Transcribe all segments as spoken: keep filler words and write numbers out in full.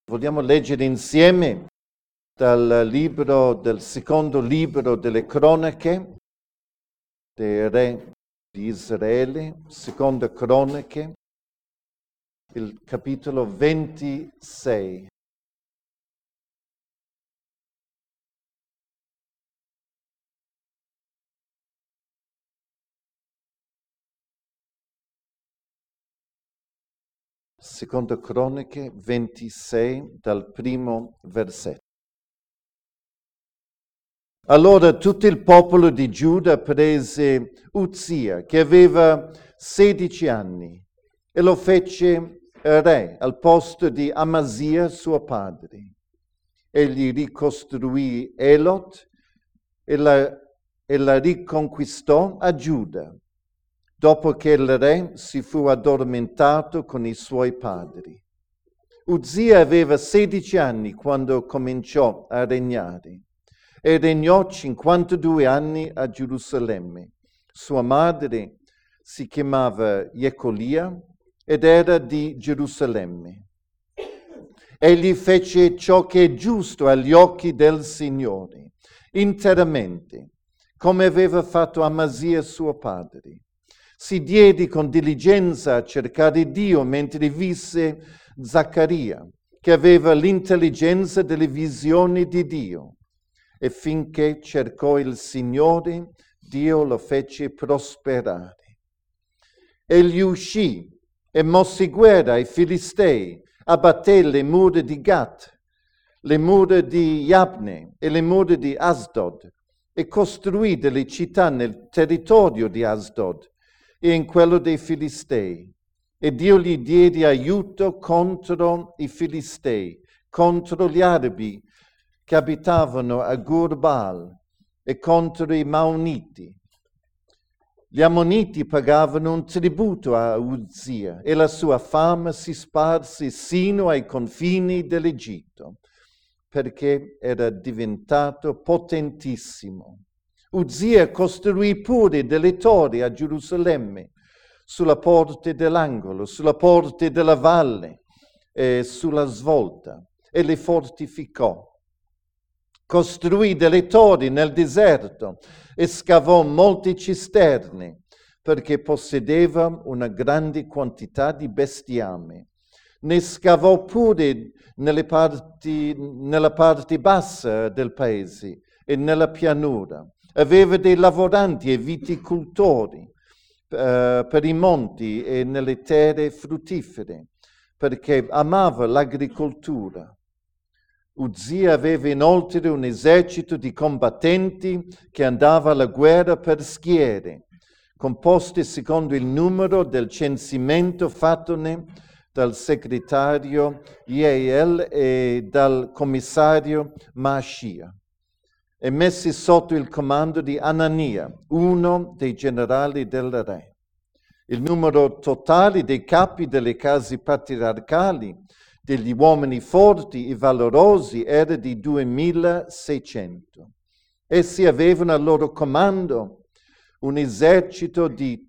Vogliamo leggere insieme dal libro, del secondo libro delle cronache dei re di Israele, seconda cronache, il capitolo ventisei. Seconda cronache ventisei dal primo versetto. Allora tutto il popolo di Giuda prese Uzia, che aveva sedici anni, e lo fece re al posto di Amasia, suo padre. Egli ricostruì Elot e la, e la riconquistò a Giuda, dopo che il re si fu addormentato con i suoi padri. Uzia aveva sedici anni quando cominciò a regnare e regnò cinquantadue anni a Gerusalemme. Sua madre si chiamava Jecolia ed era di Gerusalemme. Egli fece ciò che è giusto agli occhi del Signore, interamente, come aveva fatto Amasia suo padre. Si diede con diligenza a cercare Dio mentre visse Zaccaria, che aveva l'intelligenza delle visioni di Dio. E finché cercò il Signore, Dio lo fece prosperare. Egli uscì e mosse guerra ai Filistei, abbatté le mura di Gat, le mura di Yabne e le mura di Asdod, e costruì delle città nel territorio di Asdod e in quello dei Filistei. E Dio gli diede aiuto contro i Filistei, contro gli arabi che abitavano a Gur-Baal e contro i Maoniti. Gli Ammoniti pagavano un tributo a Uzia e la sua fama si sparse sino ai confini dell'Egitto, perché era diventato potentissimo. Uzia costruì pure delle torri a Gerusalemme, sulla porta dell'angolo, sulla porta della valle e sulla svolta, e le fortificò. Costruì delle torri nel deserto e scavò molte cisterne, perché possedeva una grande quantità di bestiame. Ne scavò pure nelle parti, nella parte bassa del paese e nella pianura. Aveva dei lavoranti e viticoltori uh, per i monti e nelle terre fruttifere, perché amava l'agricoltura. Uzia aveva inoltre un esercito di combattenti che andava alla guerra per schiere, composti secondo il numero del censimento fattone dal segretario Jeiel e dal commissario Maascia, e messi sotto il comando di Anania, uno dei generali del re. Il numero totale dei capi delle case patriarcali, degli uomini forti e valorosi, era di duemilaseicento. Essi avevano al loro comando un esercito di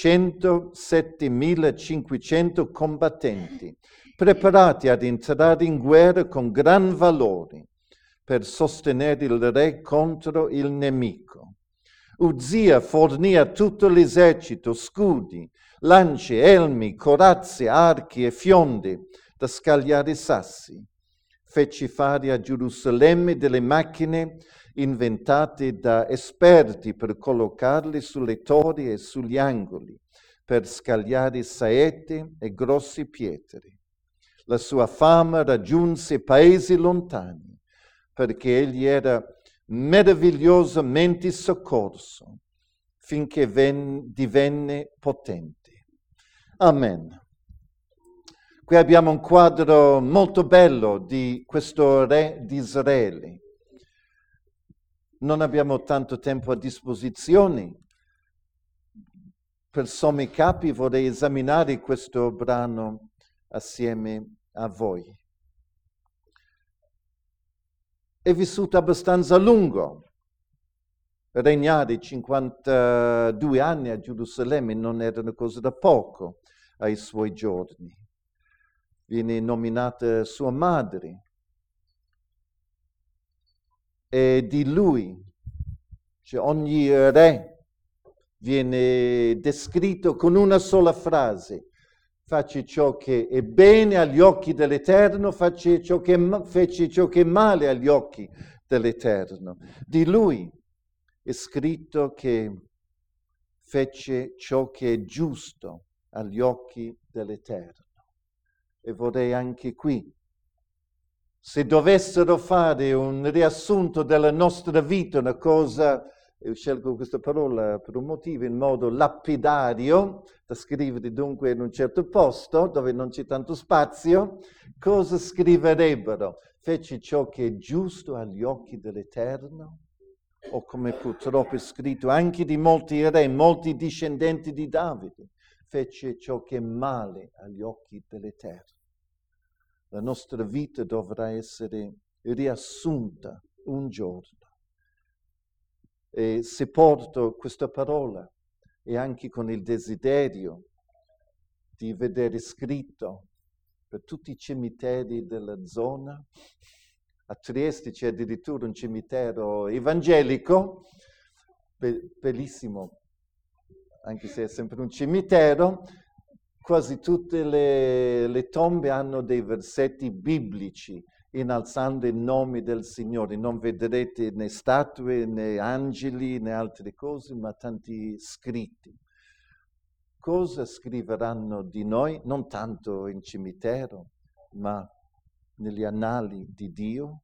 trecentosettemilacinquecento combattenti, preparati ad entrare in guerra con gran valore per sostenere il re contro il nemico. Uzia fornì a tutto l'esercito scudi, lance, elmi, corazze, archi e fionde da scagliare sassi. Fece fare a Gerusalemme delle macchine inventate da esperti per collocarle sulle torri e sugli angoli, per scagliare saette e grossi pietre. La sua fama raggiunse paesi lontani, perché egli era meravigliosamente soccorso, finché ven- divenne potente. Amen. Qui abbiamo un quadro molto bello di questo re di Israele. Non abbiamo tanto tempo a disposizione. Per sommi capi vorrei esaminare questo brano assieme a voi. È vissuto abbastanza a lungo. Regnare cinquantadue anni a Gerusalemme non era una cosa da poco ai suoi giorni. viene nominata sua madre. E di lui, cioè ogni re viene descritto con una sola frase: facci ciò che è bene agli occhi dell'Eterno, facci ciò che è, fece ciò che è male agli occhi dell'Eterno. Di lui è scritto che fece ciò che è giusto agli occhi dell'Eterno. E vorrei anche qui, se dovessero fare un riassunto della nostra vita, una cosa, io scelgo questa parola per un motivo, in modo lapidario, da scrivere dunque in un certo posto dove non c'è tanto spazio, cosa scriverebbero? Fece ciò che è giusto agli occhi dell'Eterno? O come purtroppo è scritto anche di molti re, molti discendenti di Davide, fece ciò che è male agli occhi dell'Eterno. La nostra vita dovrà essere riassunta un giorno. E se porto questa parola e anche con il desiderio di vedere scritto per tutti i cimiteri della zona, a Trieste c'è addirittura un cimitero evangelico, be- bellissimo, anche se è sempre un cimitero. Quasi tutte le, le tombe hanno dei versetti biblici, innalzando il nome del Signore. Non vedrete né statue, né angeli, né altre cose, ma tanti scritti. Cosa scriveranno di noi? Non tanto in cimitero, ma negli annali di Dio.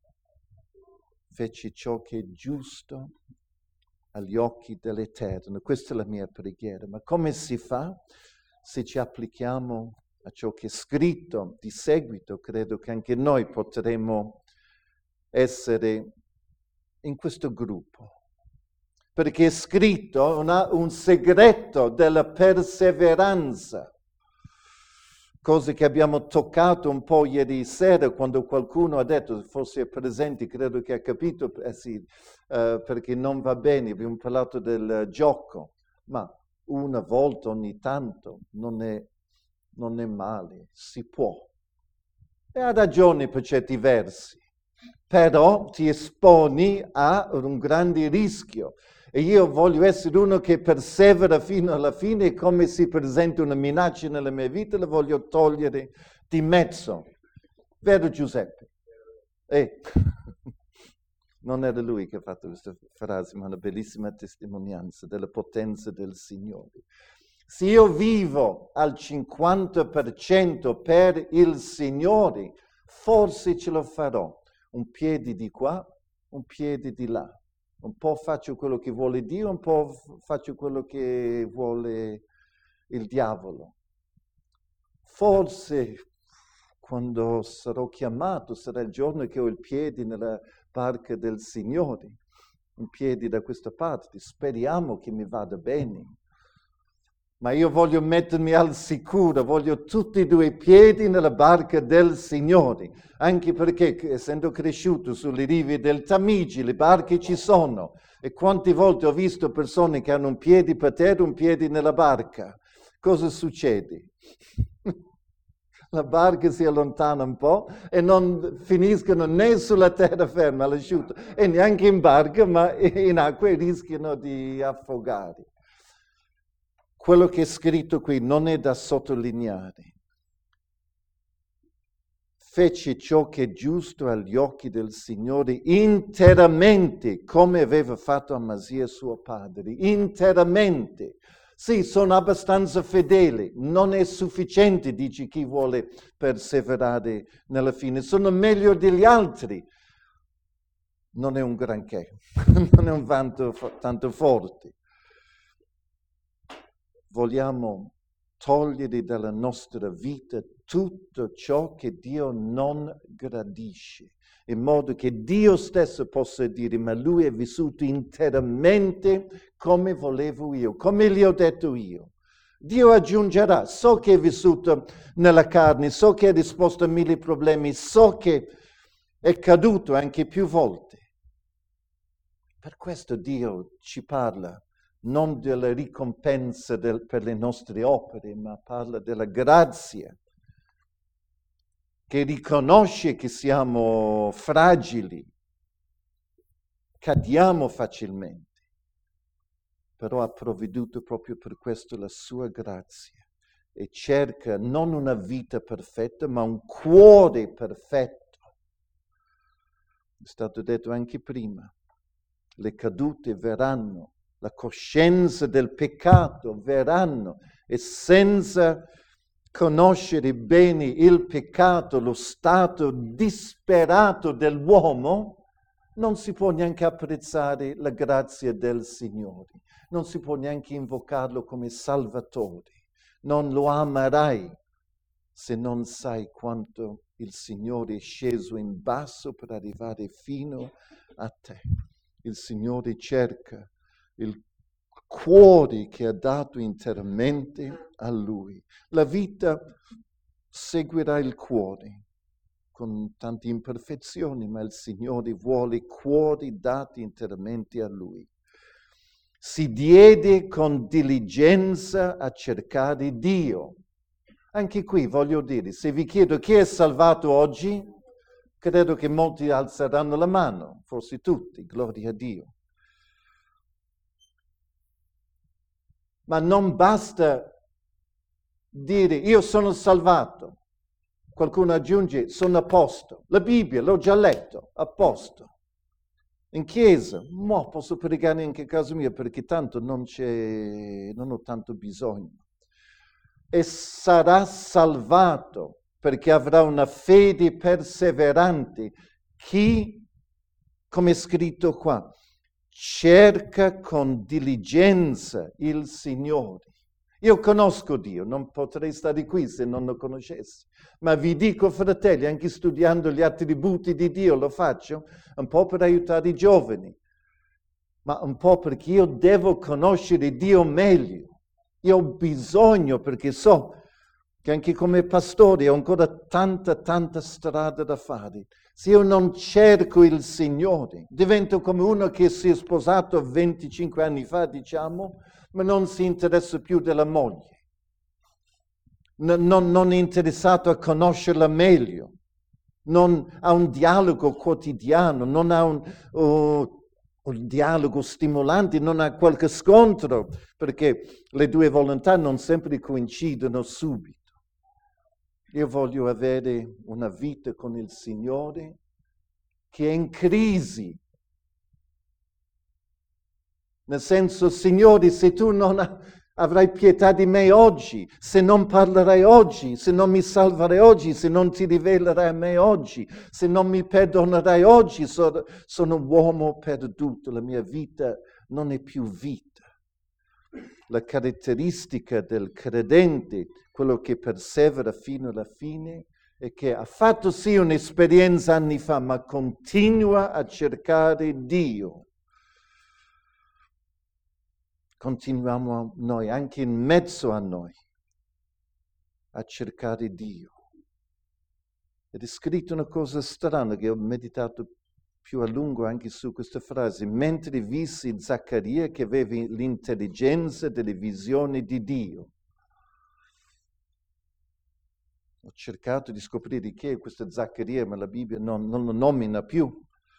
Fece ciò che è giusto agli occhi dell'Eterno. Questa è la mia preghiera. Ma come si fa? Se ci applichiamo a ciò che è scritto di seguito, credo che anche noi potremo essere in questo gruppo. Perché è scritto una, un segreto della perseveranza. Cose che abbiamo toccato un po' ieri sera quando qualcuno ha detto, forse è presente, credo che ha capito, eh sì, eh, perché non va bene, abbiamo parlato del gioco, ma una volta ogni tanto non è, non è male, si può. E ha ragione per certi versi, però ti esponi a un grande rischio. E io voglio essere uno che persevera fino alla fine, e come si presenta una minaccia nella mia vita, la voglio togliere di mezzo. Vero Giuseppe? Eh. Non era lui che ha fatto questa frase, ma una bellissima testimonianza della potenza del Signore. Se io vivo al cinquanta per cento per il Signore, forse ce lo farò. Un piede di qua, un piede di là. Un po' faccio quello che vuole Dio, un po' faccio quello che vuole il diavolo. Forse quando sarò chiamato sarà il giorno che ho il piede nella barca del Signore, un piede da questa parte. Speriamo che mi vada bene. Ma io voglio mettermi al sicuro, voglio tutti e due i piedi nella barca del Signore, anche perché essendo cresciuto sulle rive del Tamigi, le barche ci sono, e quante volte ho visto persone che hanno un piede per terra, un piede nella barca. Cosa succede? La barca si allontana un po' e non finiscono né sulla terraferma all'asciutto e neanche in barca, ma in acqua e rischiano di affogare. Quello che è scritto qui non è da sottolineare. Fece ciò che è giusto agli occhi del Signore interamente, come aveva fatto Amasia suo padre, interamente. Sì, sono abbastanza fedele, non è sufficiente, dice chi vuole perseverare nella fine. Sono meglio degli altri. Non è un granché, non è un vanto tanto forte. Vogliamo togliere dalla nostra vita tutto ciò che Dio non gradisce, in modo che Dio stesso possa dire: ma lui è vissuto interamente come volevo io, come gli ho detto io. Dio aggiungerà: so che è vissuto nella carne, so che ha risposto a mille problemi, so che è caduto anche più volte. Per questo Dio ci parla non della ricompensa del, per le nostre opere, ma parla della grazia che riconosce che siamo fragili, cadiamo facilmente, però ha provveduto proprio per questo la sua grazia e cerca non una vita perfetta, ma un cuore perfetto. È stato detto anche prima, le cadute verranno, la coscienza del peccato verranno e senza conoscere bene il peccato, lo stato disperato dell'uomo, non si può neanche apprezzare la grazia del Signore, non si può neanche invocarlo come Salvatore, non lo amerai se non sai quanto il Signore è sceso in basso per arrivare fino a te. Il Signore cerca il cuore che ha dato interamente a Lui. La vita seguirà il cuore, con tante imperfezioni, ma il Signore vuole cuori dati interamente a Lui. Si diede con diligenza a cercare Dio. Anche qui voglio dire, se vi chiedo chi è salvato oggi, credo che molti alzeranno la mano, forse tutti, gloria a Dio. Ma non basta dire io sono salvato. Qualcuno aggiunge sono a posto. La Bibbia l'ho già letto, a posto. In chiesa, mo posso pregare anche a casa mia perché tanto non c'è, non ho tanto bisogno. E sarà salvato perché avrà una fede perseverante. Chi, come è scritto qua, cerca con diligenza il Signore. Io conosco Dio, non potrei stare qui se non lo conoscessi, ma vi dico, fratelli, anche studiando gli attributi di Dio lo faccio, un po' per aiutare i giovani, ma un po' perché io devo conoscere Dio meglio. Io ho bisogno, perché so che anche come pastore ho ancora tanta, tanta strada da fare. Se io non cerco il Signore, divento come uno che si è sposato venticinque anni fa, diciamo, ma non si interessa più della moglie. Non, non, non è interessato a conoscerla meglio. Non ha un dialogo quotidiano, non ha un... Uh, un dialogo stimolante, non ha qualche scontro, perché le due volontà non sempre coincidono subito. Io voglio avere una vita con il Signore che è in crisi. Nel senso, Signore, se tu non avrai pietà di me oggi, se non parlerai oggi, se non mi salverai oggi, se non ti rivelerai a me oggi, se non mi perdonerai oggi, so, sono un uomo perduto, la mia vita non è più vita. La caratteristica del credente, quello che persevera fino alla fine, è che ha fatto sì un'esperienza anni fa, ma continua a cercare Dio. Continuiamo noi, anche in mezzo a noi, a cercare Dio. Ed è scritto una cosa strana che ho meditato più a lungo anche su questa frase. Mentre visi Zaccaria che aveva l'intelligenza delle visioni di Dio. Ho cercato di scoprire chi è questa Zaccaria, ma la Bibbia non, non lo nomina più.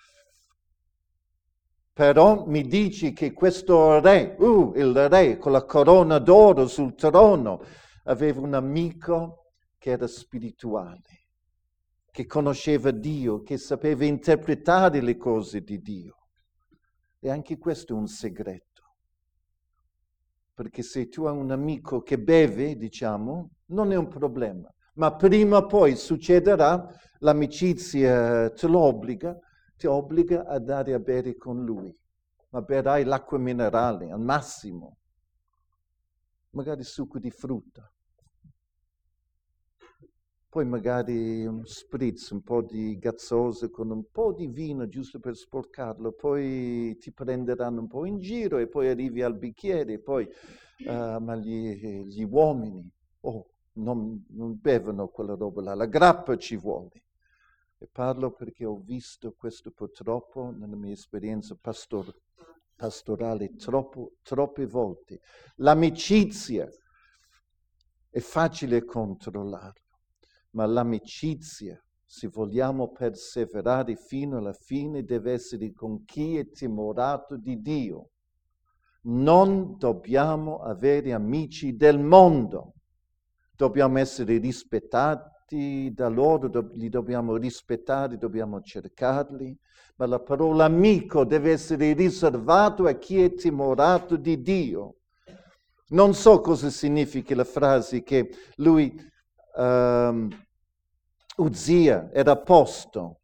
Però mi dici che questo re, uh, il re con la corona d'oro sul trono, aveva un amico che era spirituale, che conosceva Dio, che sapeva interpretare le cose di Dio. E anche questo è un segreto. Perché se tu hai un amico che beve, diciamo, non è un problema. Ma prima o poi succederà, l'amicizia te lo obbliga, ti obbliga a dare a bere con lui, ma berrai l'acqua minerale al massimo, magari succo di frutta, poi magari un spritz, un po' di gazzose con un po' di vino giusto per sporcarlo, poi ti prenderanno un po' in giro e poi arrivi al bicchiere, poi uh, ma gli, gli uomini, oh, non, non bevono quella roba là, la grappa ci vuole. E parlo perché ho visto questo purtroppo nella mia esperienza pastor- pastorale troppo, troppe volte. L'amicizia è facile controllarla, ma l'amicizia, se vogliamo perseverare fino alla fine, deve essere con chi è timorato di Dio. Non dobbiamo avere amici del mondo. Dobbiamo essere rispettati da loro, do- li dobbiamo rispettare, dobbiamo cercarli, ma la parola amico deve essere riservato a chi è timorato di Dio. Non so cosa significa la frase che lui, um, Uzia, era a posto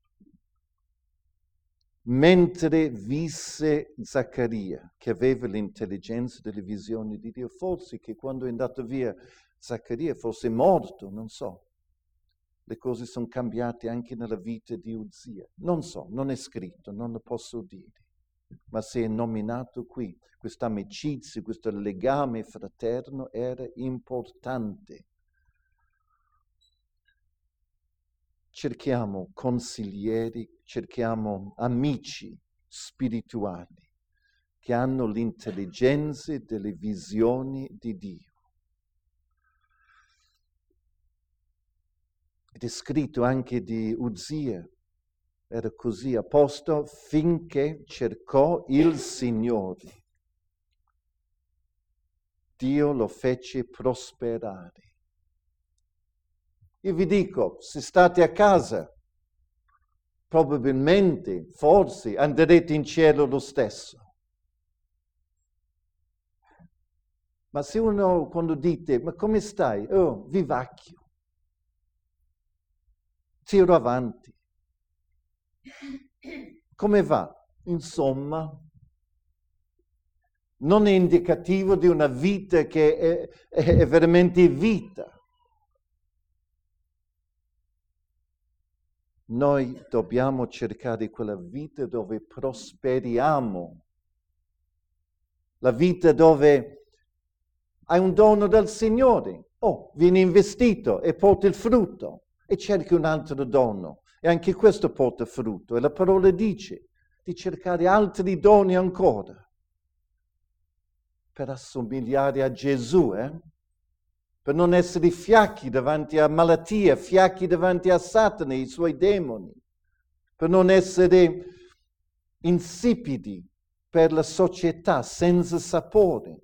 mentre visse Zaccaria, che aveva l'intelligenza delle visioni di Dio. Forse che quando è andato via Zaccaria fosse morto, non so. Le cose sono cambiate anche nella vita di Uzia. Non so, non è scritto, non lo posso dire. Ma se è nominato qui, questa amicizia, questo legame fraterno era importante. Cerchiamo consiglieri, cerchiamo amici spirituali che hanno l'intelligenza delle visioni di Dio. Ed è scritto anche di Uzia, era così a posto finché cercò il Signore. Dio lo fece prosperare. Io vi dico, se state a casa, probabilmente, forse, andrete in cielo lo stesso. Ma se uno, quando dite, ma come stai? Oh, vivacchio. Tiro avanti. Come va? Insomma, non è indicativo di una vita che è, è veramente vita. Noi dobbiamo cercare quella vita dove prosperiamo, la vita dove hai un dono dal Signore, oh, vieni investito e porta il frutto e cerchi un altro dono e anche questo porta frutto e la parola dice di cercare altri doni ancora per assomigliare a Gesù, eh? Per non essere fiacchi davanti a malattia, fiacchi davanti a Satana e i suoi demoni, per non essere insipidi per la società, senza sapore.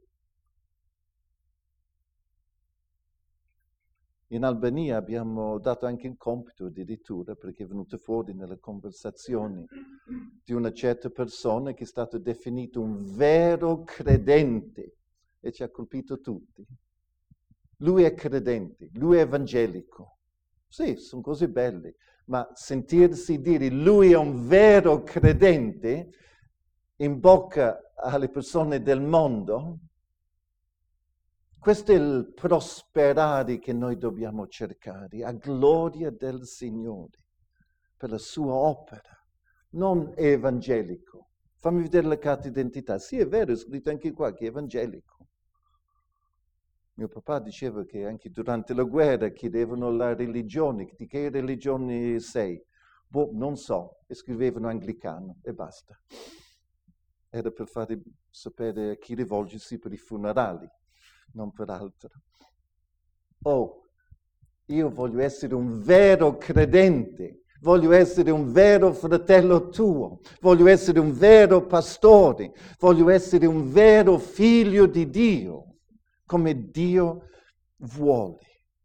In Albania abbiamo dato anche il compito addirittura, perché è venuto fuori nelle conversazioni di una certa persona che è stato definito un vero credente e ci ha colpito tutti. Lui è credente, lui è evangelico. Sì, sono cose belle, ma sentirsi dire lui è un vero credente in bocca alle persone del mondo, questo è il prosperare che noi dobbiamo cercare, a gloria del Signore, per la sua opera. Non è evangelico. Fammi vedere la carta d'identità. Sì, è vero, è scritto anche qua che è evangelico. Mio papà diceva che anche durante la guerra chiedevano la religione, di che religione sei? Boh, non so, e scrivevano anglicano e basta. Era per fare sapere a chi rivolgersi per i funerali, non per altro. Oh, io voglio essere un vero credente, voglio essere un vero fratello tuo, voglio essere un vero pastore, voglio essere un vero figlio di Dio, come Dio vuole.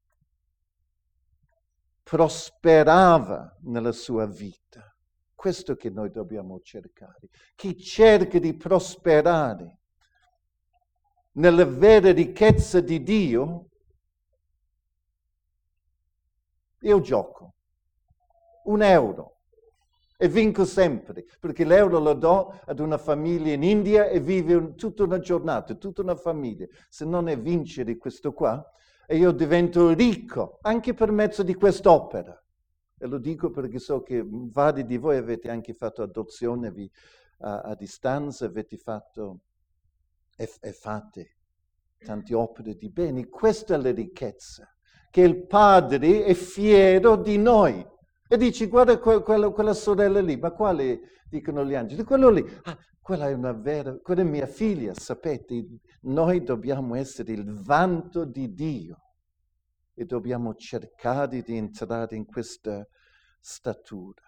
Prosperava nella sua vita. Questo che noi dobbiamo cercare. Chi cerca di prosperare nella vera ricchezza di Dio, io gioco un euro e vinco sempre, perché l'euro lo do ad una famiglia in India e vive un, tutta una giornata, tutta una famiglia. Se non è vincere questo qua, e io divento ricco anche per mezzo di quest'opera. E lo dico perché so che vari di voi avete anche fatto adozione vi, a, a distanza, avete fatto e, e fate tante opere di bene. Questa è la ricchezza, che il Padre è fiero di noi. E dici, guarda que- quella, quella sorella lì, ma quale, dicono gli angeli, quello lì, ah, quella è una vera, quella è mia figlia, sapete, noi dobbiamo essere il vanto di Dio. e dobbiamo cercare di entrare in questa statura.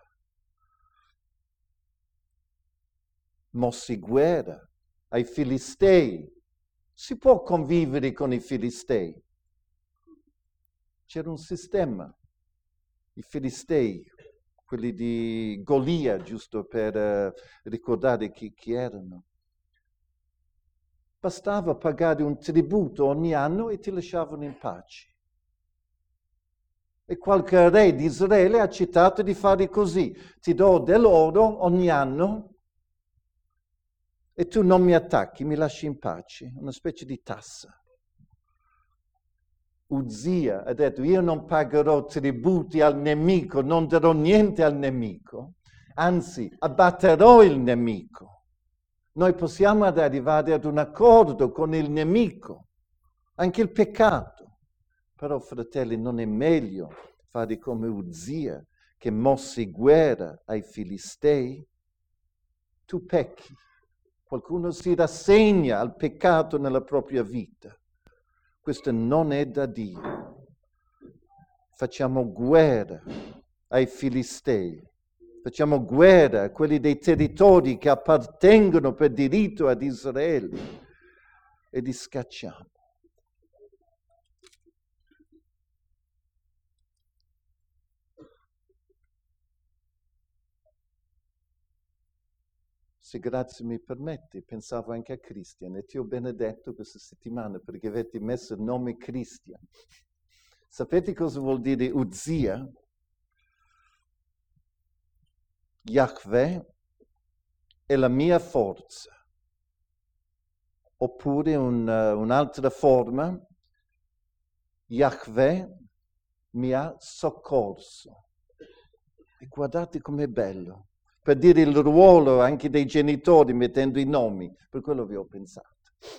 Mossi guerra ai Filistei. Si può convivere con i Filistei. C'era un sistema. I Filistei, quelli di Golia, giusto per uh, ricordare chi, chi erano. Bastava pagare un tributo ogni anno e ti lasciavano in pace. E qualche re di Israele ha accettato di fare così. Ti do dell'oro ogni anno e tu non mi attacchi, mi lasci in pace. Una specie di tassa. Uzia ha detto, io non pagherò tributi al nemico, non darò niente al nemico, anzi abbatterò il nemico. Noi possiamo arrivare ad un accordo con il nemico, anche il peccato. Però, fratelli, non è meglio fare come Uzia, che mosse guerra ai Filistei? Tu pecchi, qualcuno si rassegna al peccato nella propria vita. Questo non è da Dio. Facciamo guerra ai Filistei, facciamo guerra a quelli dei territori che appartengono per diritto ad Israele e li scacciamo. Se grazie mi permette, pensavo anche a Christian e ti ho benedetto questa settimana perché avete messo il nome Christian. Sapete cosa vuol dire Uzia? Yahweh è la mia forza. Oppure un, uh, un'altra forma, Yahweh mi ha soccorso. E guardate com'è bello. Per dire il ruolo anche dei genitori mettendo i nomi, per quello vi ho pensato.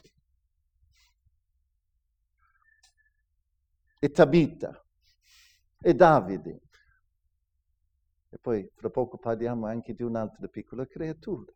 E Tabita, e Davide. E poi fra poco parliamo anche di un'altra piccola creatura.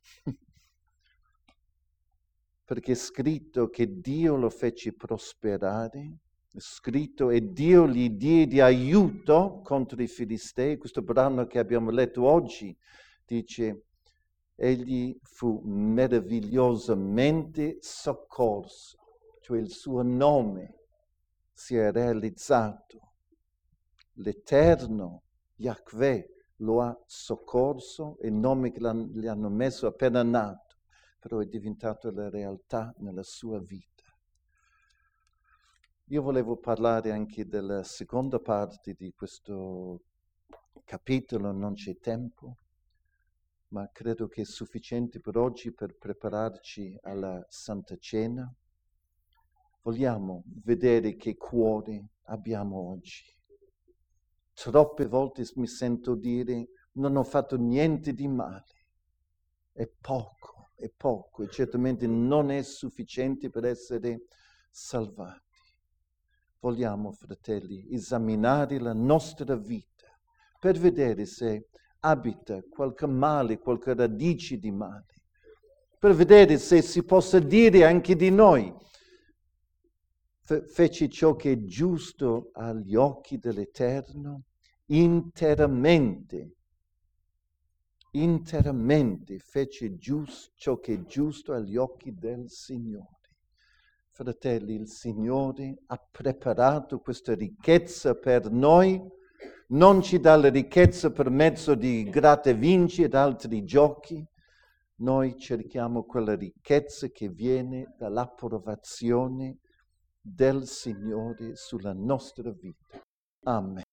Perché è scritto che Dio lo fece prosperare, è scritto e Dio gli diede aiuto contro i Filistei. Questo brano che abbiamo letto oggi dice, egli fu meravigliosamente soccorso, cioè il suo nome si è realizzato. L'Eterno, Yahweh, lo ha soccorso, il nome che gli hanno messo appena nato, però è diventato la realtà nella sua vita. Io volevo parlare anche della seconda parte di questo capitolo, non c'è tempo, ma credo che è sufficiente per oggi per prepararci alla Santa Cena. Vogliamo vedere che cuore abbiamo oggi. Troppe volte mi sento dire non ho fatto niente di male. È poco, è poco e certamente non è sufficiente per essere salvati. Vogliamo, fratelli, esaminare la nostra vita per vedere se abita qualche male, qualche radice di male, per vedere se si possa dire anche di noi, Fe- fece ciò che è giusto agli occhi dell'Eterno, interamente, interamente fece giusto ciò che è giusto agli occhi del Signore. Fratelli, il Signore ha preparato questa ricchezza per noi, non ci dà la ricchezza per mezzo di gratta e vinci ed altri giochi. Noi cerchiamo quella ricchezza che viene dall'approvazione del Signore sulla nostra vita. Amen.